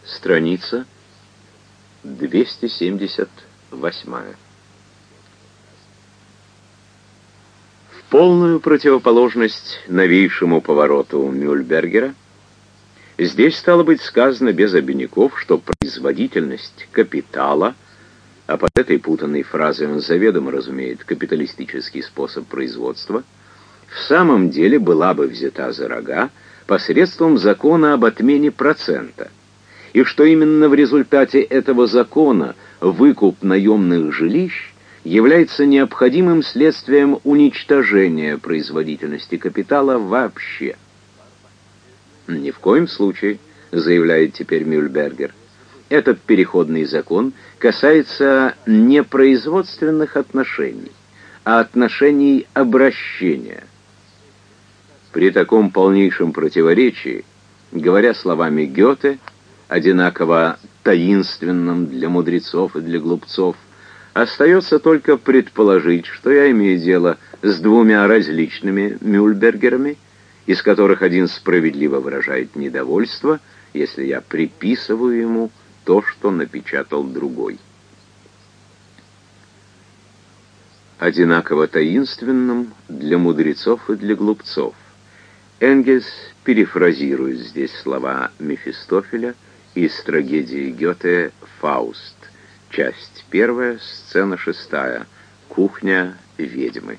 Страница 278. В полную противоположность новейшему повороту Мюльбергера, здесь стало быть сказано без обиняков, что производительность капитала, а под этой путанной фразой он заведомо разумеет капиталистический способ производства, в самом деле была бы взята за рога посредством закона об отмене процента, и что именно в результате этого закона выкуп наемных жилищ является необходимым следствием уничтожения производительности капитала вообще. Ни в коем случае, заявляет теперь Мюльбергер, этот переходный закон касается не производственных отношений, а отношений обращения. При таком полнейшем противоречии, говоря словами Гёте, одинаково таинственным для мудрецов и для глупцов, остается только предположить, что я имею дело с двумя различными Мюльбергерами, из которых один справедливо выражает недовольство, если я приписываю ему то, что напечатал другой. Одинаково таинственным для мудрецов и для глупцов. Энгельс перефразирует здесь слова Мефистофеля из трагедии Гёте «Фауст», часть 1, сцена 6, кухня ведьмы.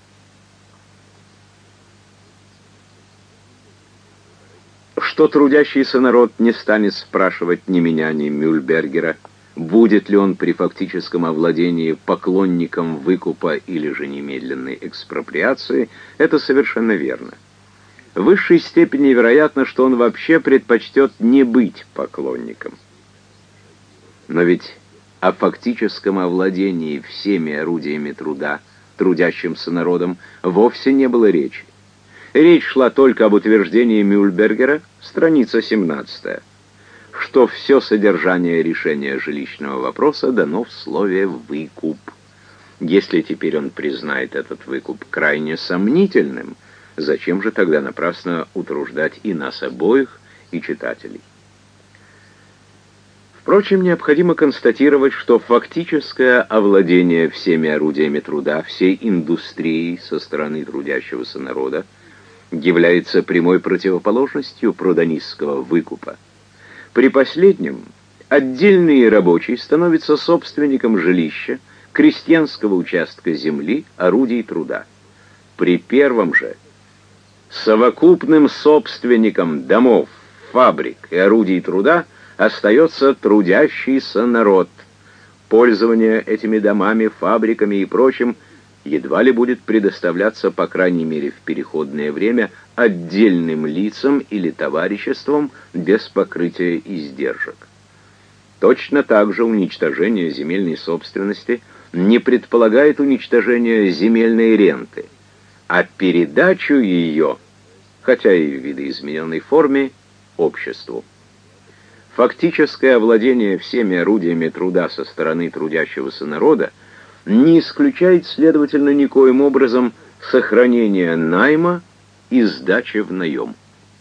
Что трудящийся народ не станет спрашивать ни меня, ни Мюльбергера, будет ли он при фактическом овладении поклонником выкупа или же немедленной экспроприации, это совершенно верно. В высшей степени вероятно, что он вообще предпочтет не быть поклонником. Но ведь о фактическом овладении всеми орудиями труда трудящимся народом вовсе не было речи. Речь шла только об утверждении Мюльбергера, страница 17, что все содержание решения жилищного вопроса дано в слове «выкуп». Если теперь он признает этот выкуп крайне сомнительным, зачем же тогда напрасно утруждать и нас обоих, и читателей? Впрочем, необходимо констатировать, что фактическое овладение всеми орудиями труда, всей индустрией со стороны трудящегося народа является прямой противоположностью прудонистского выкупа. При последнем отдельный рабочий становится собственником жилища, крестьянского участка земли, орудий труда. При первом же совокупным собственником домов, фабрик и орудий труда остается трудящийся народ. Пользование этими домами, фабриками и прочим едва ли будет предоставляться, по крайней мере в переходное время, отдельным лицам или товариществам без покрытия издержек. Точно так же уничтожение земельной собственности не предполагает уничтожение земельной ренты, а передачу ее, хотя и в видоизмененной форме, обществу. Фактическое овладение всеми орудиями труда со стороны трудящегося народа не исключает, следовательно, никоим образом сохранения найма и сдачи в наем.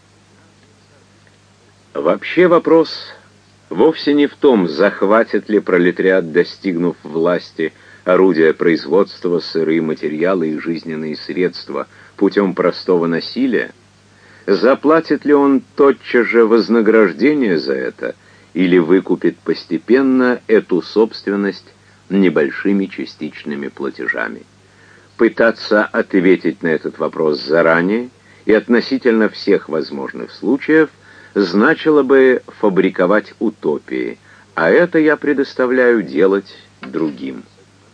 Вообще вопрос вовсе не в том, захватит ли пролетариат, достигнув власти, орудия производства, сырые материалы и жизненные средства путем простого насилия, заплатит ли он тотчас же вознаграждение за это или выкупит постепенно эту собственность небольшими частичными платежами. Пытаться ответить на этот вопрос заранее и относительно всех возможных случаев значило бы фабриковать утопии, а это я предоставляю делать другим.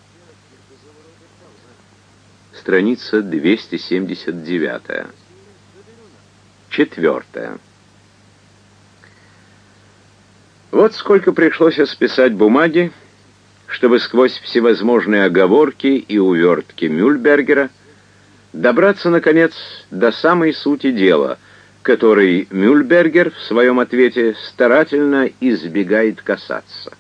Страница 279. 4. Вот сколько пришлось исписать бумаги, чтобы сквозь всевозможные оговорки и увертки Мюльбергера добраться, наконец, до самой сути дела, которой Мюльбергер в своем ответе старательно избегает касаться.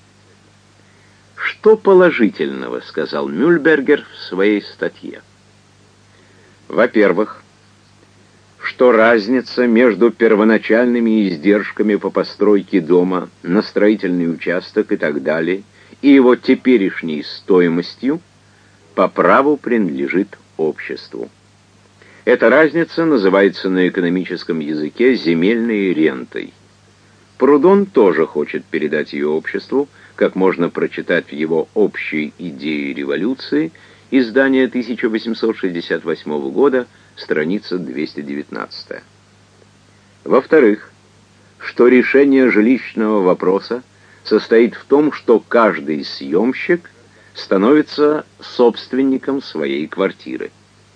«Что положительного?» — сказал Мюльбергер в своей статье. «Во-первых, что разница между первоначальными издержками по постройке дома на строительный участок и так далее и его теперешней стоимостью по праву принадлежит обществу. Эта разница называется на экономическом языке земельной рентой. Прудон тоже хочет передать ее обществу, как можно прочитать в его «Общей идее революции», издание 1868 года, страница 219. Во-вторых, что решение жилищного вопроса состоит в том, что каждый съемщик становится собственником своей квартиры.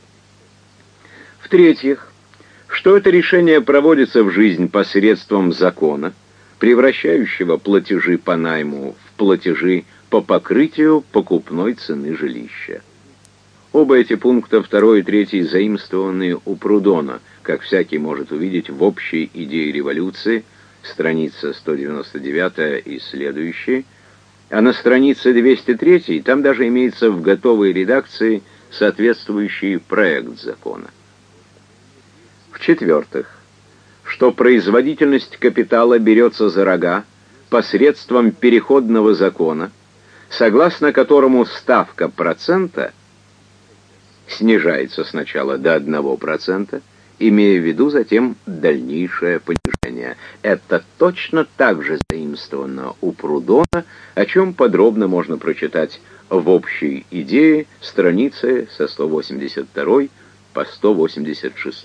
В-третьих, что это решение проводится в жизнь посредством закона, превращающего платежи по найму в платежи по покрытию покупной цены жилища. Оба эти пункта, 2 и 3, заимствованы у Прудона, как всякий может увидеть в «Общей идее революции», страница 199 и следующие, а на странице 203 там даже имеется в готовой редакции соответствующий проект закона. В-четвертых, что производительность капитала берется за рога посредством переходного закона, согласно которому ставка процента снижается сначала до 1%, имея в виду затем дальнейшее понижение. Это точно так же заимствовано у Прудона, о чем подробно можно прочитать в «Общей идее», страницы со 182 по 186.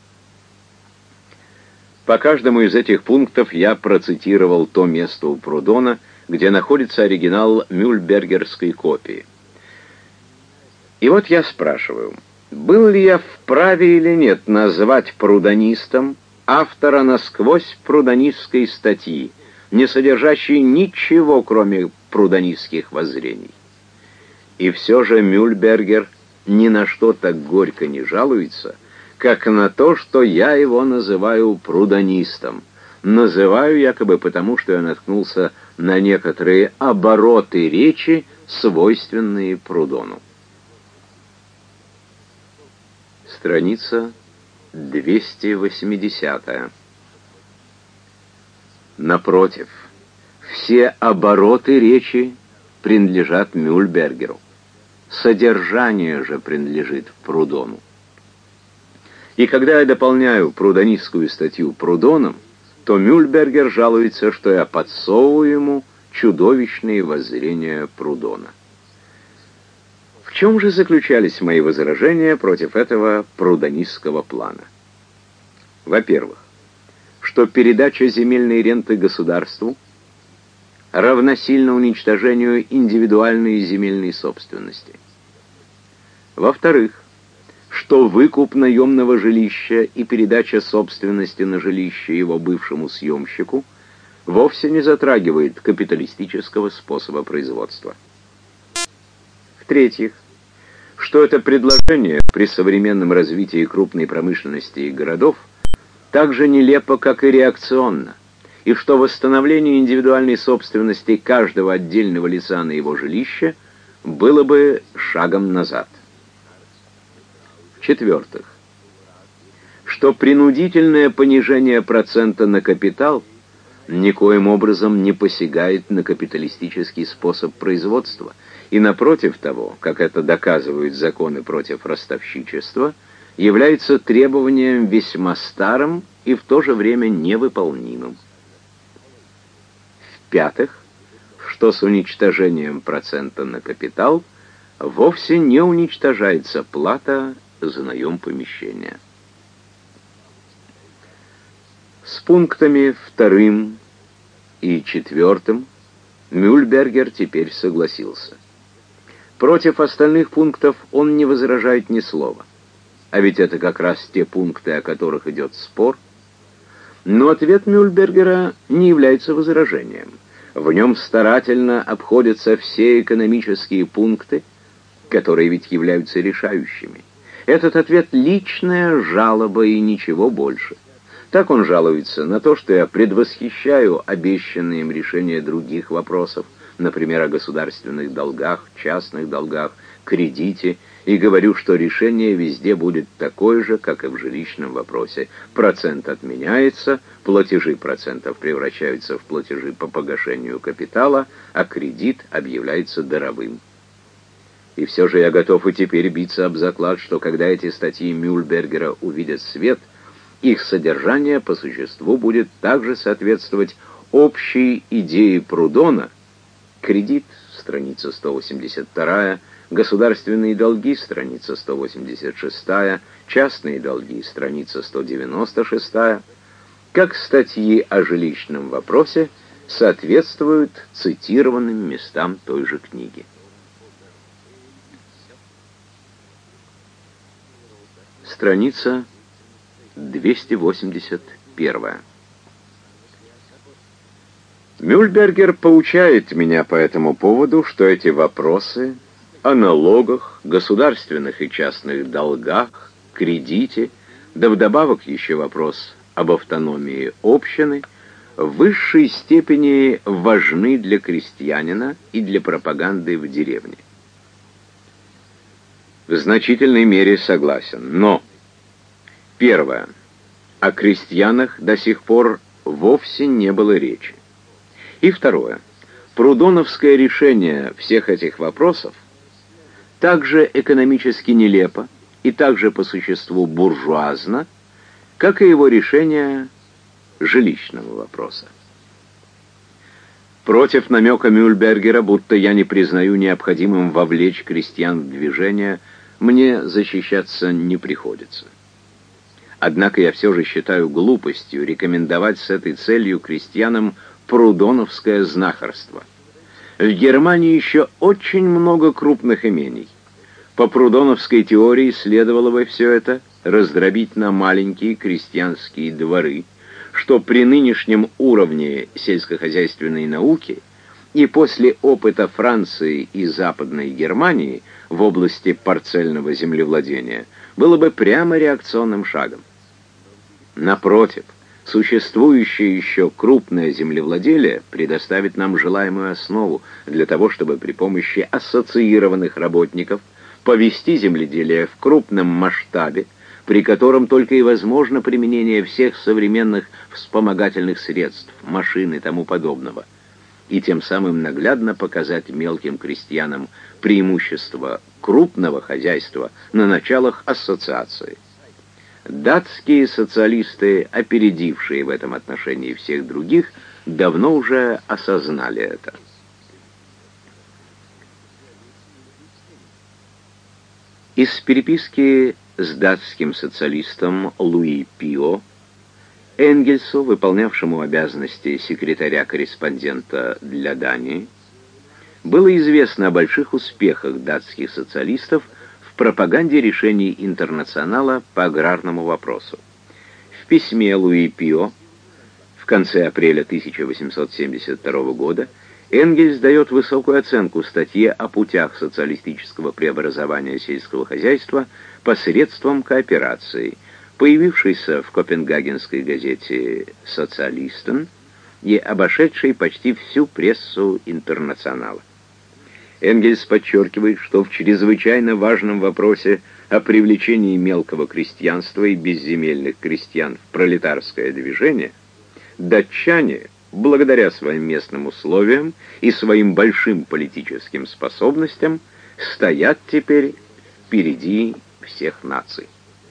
По каждому из этих пунктов я процитировал то место у Прудона, где находится оригинал мюльбергерской копии. И вот я спрашиваю, был ли я вправе или нет назвать прудонистом автора насквозь прудонистской статьи, не содержащей ничего, кроме прудонистских воззрений? И все же Мюльбергер ни на что так горько не жалуется, как на то, что я его называю прудонистом. Называю якобы потому, что я наткнулся на некоторые обороты речи, свойственные Прудону. Страница 280. Напротив, все обороты речи принадлежат Мюльбергеру. Содержание же принадлежит Прудону. И когда я дополняю прудонистскую статью Прудоном, то Мюльбергер жалуется, что я подсовываю ему чудовищные воззрения Прудона. В чем же заключались мои возражения против этого прудонистского плана? Во-первых, что передача земельной ренты государству равносильно уничтожению индивидуальной земельной собственности. Во-вторых, что выкуп наемного жилища и передача собственности на жилище его бывшему съемщику вовсе не затрагивает капиталистического способа производства. В-третьих, что это предложение при современном развитии крупной промышленности и городов так же нелепо, как и реакционно, и что восстановление индивидуальной собственности каждого отдельного лица на его жилище было бы шагом назад. В-четвертых, что принудительное понижение процента на капитал никоим образом не посягает на капиталистический способ производства, и напротив того, как это доказывают законы против ростовщичества, является требованием весьма старым и в то же время невыполнимым. В-пятых, что с уничтожением процента на капитал вовсе не уничтожается плата за наем помещения. С пунктами 2 и 4 Мюльбергер теперь согласился. Против остальных пунктов он не возражает ни слова. А ведь это как раз те пункты, о которых идет спор. Но ответ Мюльбергера не является возражением. В нем старательно обходятся все экономические пункты, которые ведь являются решающими. Этот ответ — личная жалоба и ничего больше. Так он жалуется на то, что я предвосхищаю обещанные им решения других вопросов, например, о государственных долгах, частных долгах, кредите и говорю, что решение везде будет такое же, как и в жилищном вопросе. Процент отменяется, платежи процентов превращаются в платежи по погашению капитала, а кредит объявляется даровым. И все же я готов и теперь биться об заклад, что когда эти статьи Мюльбергера увидят свет, их содержание по существу будет также соответствовать общей идее Прудона. Кредит, страница 182, государственные долги, страница 186, частные долги, страница 196, как статьи о жилищном вопросе соответствуют цитированным местам той же книги. Страница 281. Мюльбергер поучает меня по этому поводу, что эти вопросы о налогах, государственных и частных долгах, кредите, да вдобавок еще вопрос об автономии общины, в высшей степени важны для крестьянина и для пропаганды в деревне. В значительной мере согласен, но первое. О крестьянах до сих пор вовсе не было речи. И второе. Прудоновское решение всех этих вопросов также экономически нелепо и также по существу буржуазно, как и его решение жилищного вопроса. Против намека Мюльбергера, будто я не признаю необходимым вовлечь крестьян в движение, мне защищаться не приходится. Однако я все же считаю глупостью рекомендовать с этой целью крестьянам прудоновское знахарство. В Германии еще очень много крупных имений. По прудоновской теории следовало бы все это раздробить на маленькие крестьянские дворы, что при нынешнем уровне сельскохозяйственной науки и после опыта Франции и Западной Германии в области парцельного землевладения было бы прямо реакционным шагом. Напротив, существующее еще крупное землевладелие предоставит нам желаемую основу для того, чтобы при помощи ассоциированных работников повести земледелие в крупном масштабе, при котором только и возможно применение всех современных вспомогательных средств, машин и тому подобного, и тем самым наглядно показать мелким крестьянам преимущество крупного хозяйства на началах ассоциации. Датские социалисты, опередившие в этом отношении всех других, давно уже осознали это. Из переписки с датским социалистом Луи Пио Энгельсу, выполнявшему обязанности секретаря-корреспондента для Дании, было известно о больших успехах датских социалистов в пропаганде решений Интернационала по аграрному вопросу. В письме Луи Пио в конце апреля 1872 года Энгельс дает высокую оценку статье о путях социалистического преобразования сельского хозяйства посредством кооперации, появившейся в копенгагенской газете «Социалистен» и обошедшей почти всю прессу Интернационала. Энгельс подчеркивает, что в чрезвычайно важном вопросе о привлечении мелкого крестьянства и безземельных крестьян в пролетарское движение датчане, благодаря своим местным условиям и своим большим политическим способностям, стоят теперь впереди всех наций.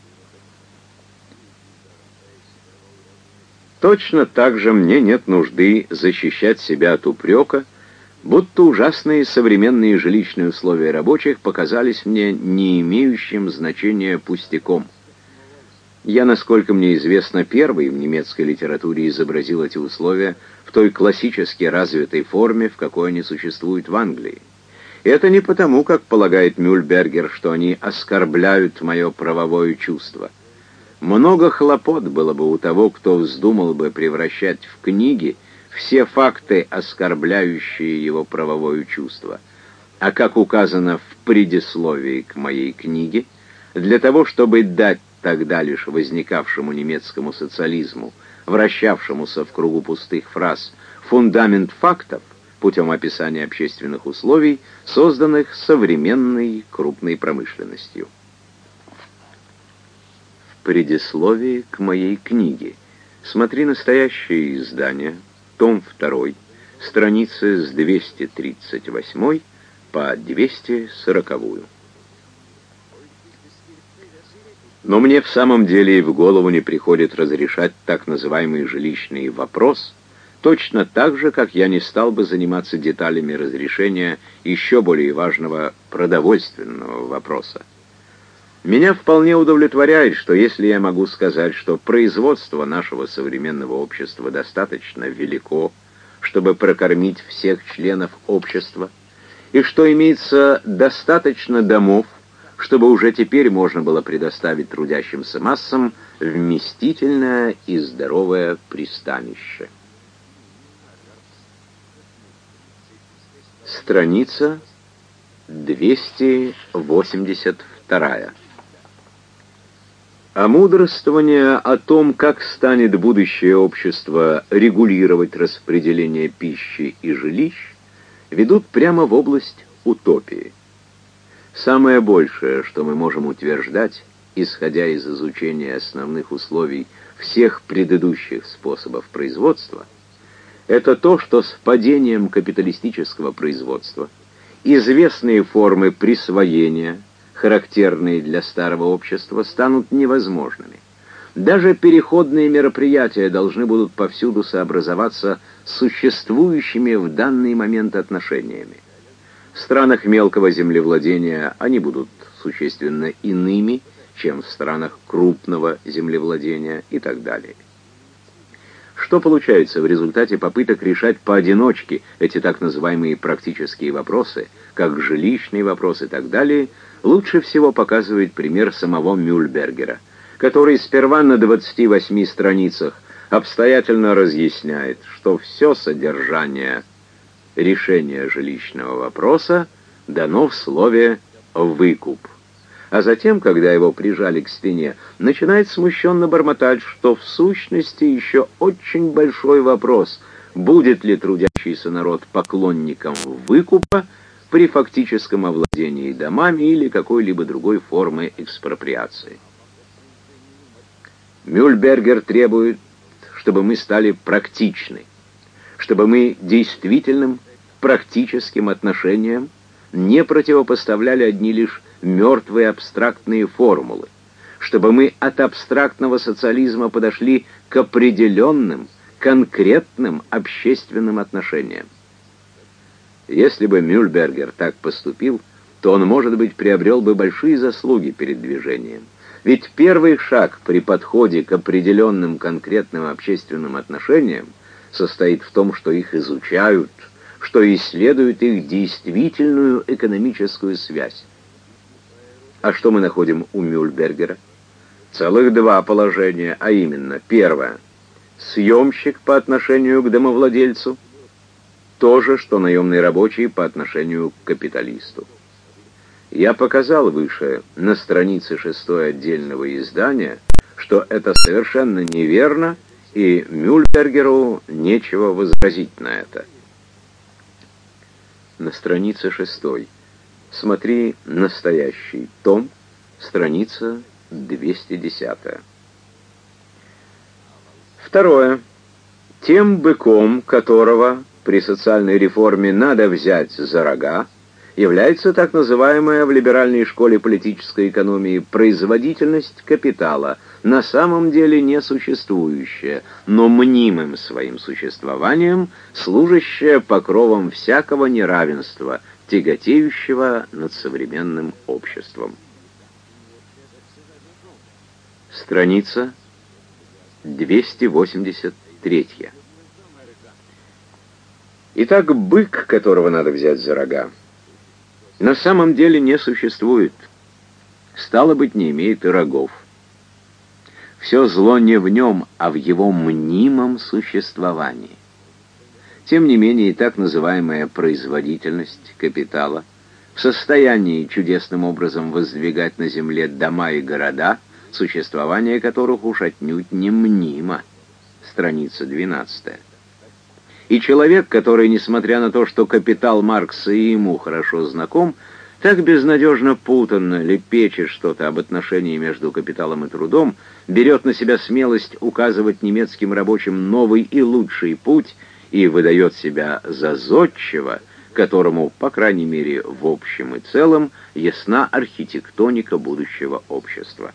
Точно так же мне нет нужды защищать себя от упрека, будто ужасные современные жилищные условия рабочих показались мне не имеющим значения пустяком. Я, насколько мне известно, первый в немецкой литературе изобразил эти условия в той классически развитой форме, в какой они существуют в Англии. Это не потому, как полагает Мюльбергер, что они оскорбляют мое правовое чувство. Много хлопот было бы у того, кто вздумал бы превращать в книги все факты, оскорбляющие его правовое чувство. А как указано в предисловии к моей книге, для того, чтобы дать тогда лишь возникавшему немецкому социализму, вращавшемуся в кругу пустых фраз, фундамент фактов, путем описания общественных условий, созданных современной крупной промышленностью. В предисловии к моей книге смотри настоящее издание, том 2, страницы с 238 по 240. Но мне в самом деле и в голову не приходит разрешать так называемый жилищный вопрос, точно так же, как я не стал бы заниматься деталями разрешения еще более важного продовольственного вопроса. Меня вполне удовлетворяет, что если я могу сказать, что производство нашего современного общества достаточно велико, чтобы прокормить всех членов общества, и что имеется достаточно домов, чтобы уже теперь можно было предоставить трудящимся массам вместительное и здоровое пристанище. Страница 282. А мудрствование о том, как станет будущее общество регулировать распределение пищи и жилищ, ведут прямо в область утопии. Самое большее, что мы можем утверждать, исходя из изучения основных условий всех предыдущих способов производства, это то, что с падением капиталистического производства известные формы присвоения, характерные для старого общества, станут невозможными. Даже переходные мероприятия должны будут повсюду сообразоваться с существующими в данный момент отношениями. В странах мелкого землевладения они будут существенно иными, чем в странах крупного землевладения и так далее. Что получается в результате попыток решать поодиночке эти так называемые практические вопросы, как жилищный вопрос и так далее, лучше всего показывает пример самого Мюльбергера, который сперва на 28 страницах обстоятельно разъясняет, что все содержание решения жилищного вопроса дано в слове «выкуп». А затем, когда его прижали к стене, начинает смущенно бормотать, что в сущности еще очень большой вопрос, будет ли трудящийся народ поклонником выкупа при фактическом овладении домами или какой-либо другой формы экспроприации. Мюльбергер требует, чтобы мы стали практичны, чтобы мы действительным практическим отношениям не противопоставляли одни лишь мертвые абстрактные формулы, чтобы мы от абстрактного социализма подошли к определенным, конкретным общественным отношениям. Если бы Мюльбергер так поступил, то он, может быть, приобрел бы большие заслуги перед движением. Ведь первый шаг при подходе к определенным конкретным общественным отношениям состоит в том, что их изучают, что исследуют их действительную экономическую связь. А что мы находим у Мюльбергера? Целых два положения, а именно, первое — съемщик по отношению к домовладельцу, то же, что наемный рабочий по отношению к капиталисту. Я показал выше на странице 6 отдельного издания, что это совершенно неверно, и Мюльбергеру нечего возразить на это. На странице 6. Смотри настоящий том, страница 210. Второе. Тем быком, которого при социальной реформе надо взять за рога, является так называемая в либеральной школе политической экономии производительность капитала, на самом деле не существующая, но мнимым своим существованием, служащая покровом всякого неравенства, тяготеющего над современным обществом. Страница 283. Итак, бык, которого надо взять за рога, на самом деле не существует, стало быть, не имеет и рогов. Все зло не в нем, а в его мнимом существовании. Тем не менее, и так называемая производительность капитала в состоянии чудесным образом воздвигать на земле дома и города, существование которых уж отнюдь не мнимо. Страница 12. И человек, который, несмотря на то, что «Капитал» Маркса и ему хорошо знаком, так безнадежно путанно лепечет что-то об отношении между капиталом и трудом, берет на себя смелость указывать немецким рабочим новый и лучший путь и выдает себя за зодчего, которому, по крайней мере, в общем и целом, ясна архитектоника будущего общества.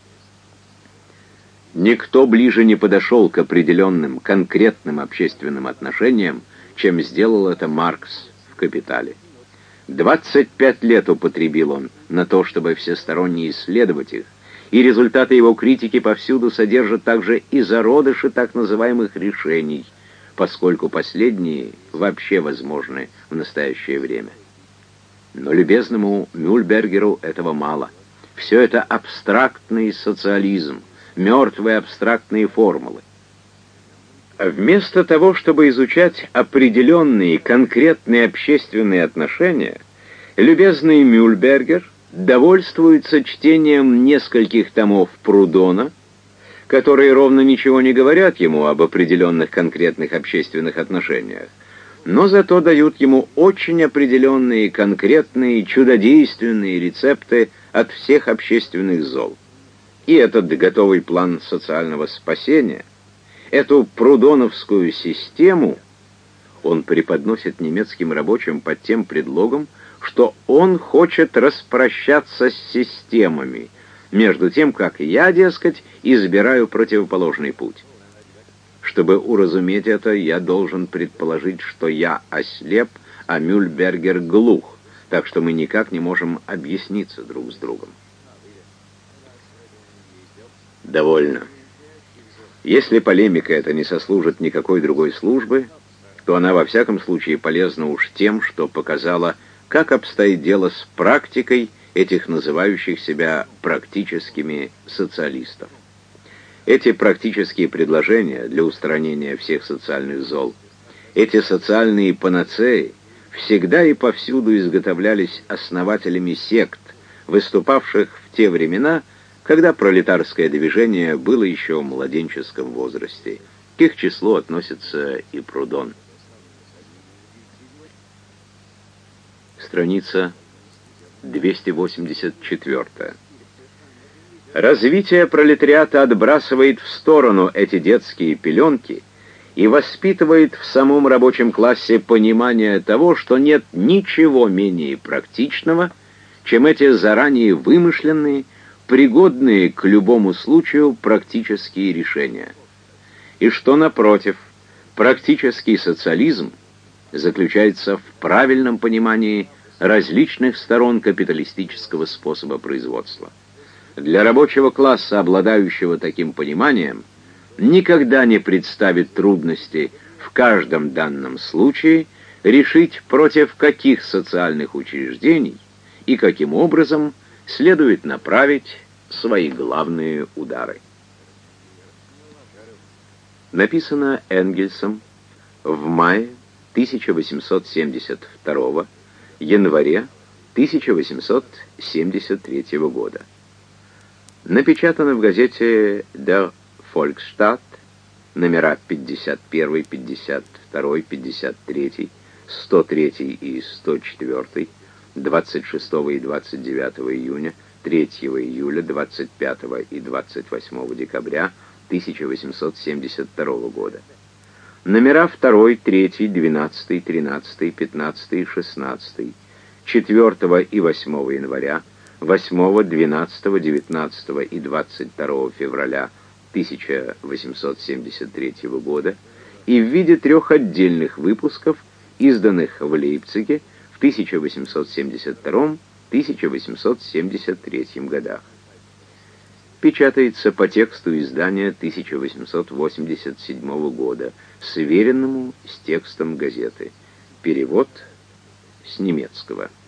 Никто ближе не подошел к определенным, конкретным общественным отношениям, чем сделал это Маркс в «Капитале». 25 лет употребил он на то, чтобы всесторонне исследовать их, и результаты его критики повсюду содержат также и зародыши так называемых решений, поскольку последние вообще возможны в настоящее время. Но любезному Мюльбергеру этого мало. Все это абстрактный социализм, мертвые абстрактные формулы. Вместо того, чтобы изучать определенные конкретные общественные отношения, любезный Мюльбергер довольствуется чтением нескольких томов Прудона, которые ровно ничего не говорят ему об определенных конкретных общественных отношениях, но зато дают ему очень определенные, конкретные, чудодейственные рецепты от всех общественных зол. И этот готовый план социального спасения, эту прудоновскую систему он преподносит немецким рабочим под тем предлогом, что он хочет распрощаться с системами, между тем, как я, дескать, избираю противоположный путь. Чтобы уразуметь это, я должен предположить, что я ослеп, а Мюльбергер глух, так что мы никак не можем объясниться друг с другом. Довольно. Если полемика эта не сослужит никакой другой службы, то она во всяком случае полезна уж тем, что показала, как обстоит дело с практикой этих называющих себя практическими социалистов. Эти практические предложения для устранения всех социальных зол, эти социальные панацеи всегда и повсюду изготовлялись основателями сект, выступавших в те времена, когда пролетарское движение было еще в младенческом возрасте. К их числу относится и Прудон. Страница 284. Развитие пролетариата отбрасывает в сторону эти детские пеленки и воспитывает в самом рабочем классе понимание того, что нет ничего менее практичного, чем эти заранее вымышленные, пригодные к любому случаю практические решения. И что, напротив, практический социализм заключается в правильном понимании различных сторон капиталистического способа производства. Для рабочего класса, обладающего таким пониманием, никогда не представит трудности в каждом данном случае решить, против каких социальных учреждений и каким образом следует направить свои главные удары. Написано Энгельсом в мае 1872, январе 1873 года. Напечатано в газете Der Volksstaat, номера 51, 52, 53, 103 и 104, 26 и 29 июня, 3 июля, 25 и 28 декабря 1872 года. Номера 2, 3, 12, 13, 15 и 16, 4 и 8 января, 8, 12, 19 и 22 февраля 1873 года и в виде 3 отдельных выпусков, изданных в Лейпциге в 1872-1873 годах. Печатается по тексту издания 1887 года, сверенному с текстом газеты. Перевод с немецкого.